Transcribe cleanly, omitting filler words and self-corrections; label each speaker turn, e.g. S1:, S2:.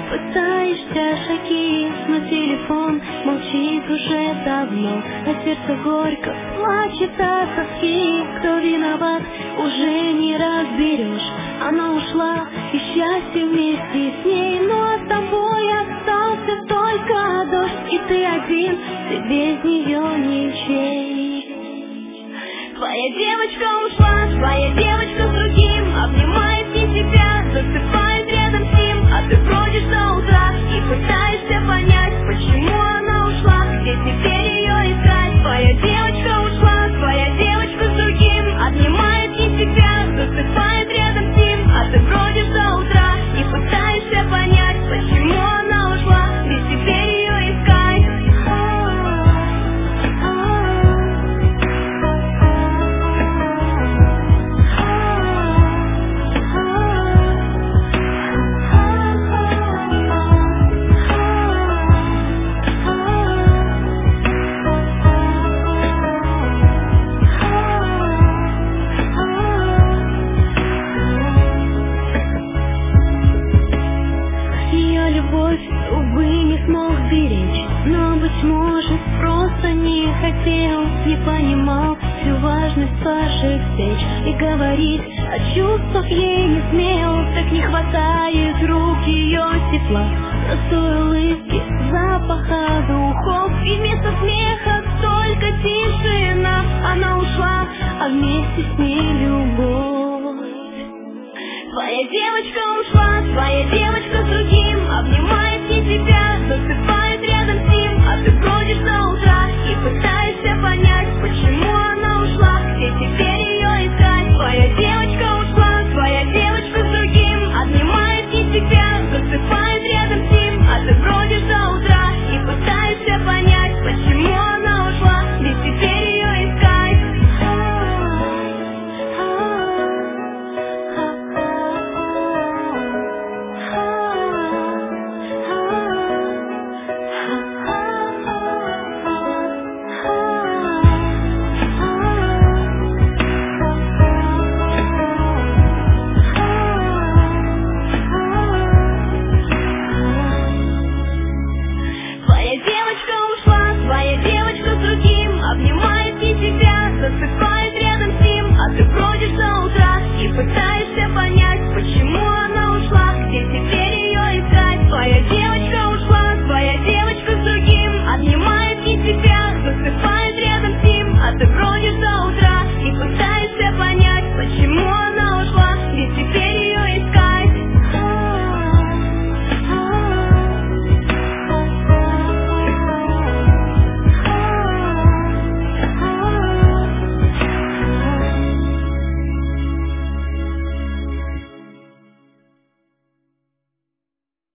S1: Пытаешься шаги, но телефон молчит уже давно, а сердце горько плачет от тоски. Кто виноват, уже не разберешь. Она ушла, и счастье вместе с ней, ну а с тобой остался только дождь. И ты один, ты без нее ничей. Твоя девочка ушла, твоя девочка с другим, обнимает не тебя, засыпает рядом с ним, а ты бродишь до утра и пытаешься понять, почему она ушла, где теперь ее искать. Твоя девочка ушла, твоя девочка с другим, обнимает не тебя, засыпает рядом с ним, а ты бродишь до утра и пытаешься понять, почему она ушла, где теперь ее искать. Любовь, увы, не смог беречь, но, быть может, просто не хотел, не понимал всю важность ваших встреч и говорить о чувствах ей не смел. Так не хватает рук ее тепла, простой улыбки, запаха духов, и вместо смеха только тишина. Она ушла, а вместе с ней любовь. Твоя девочка ушла, твоя девочка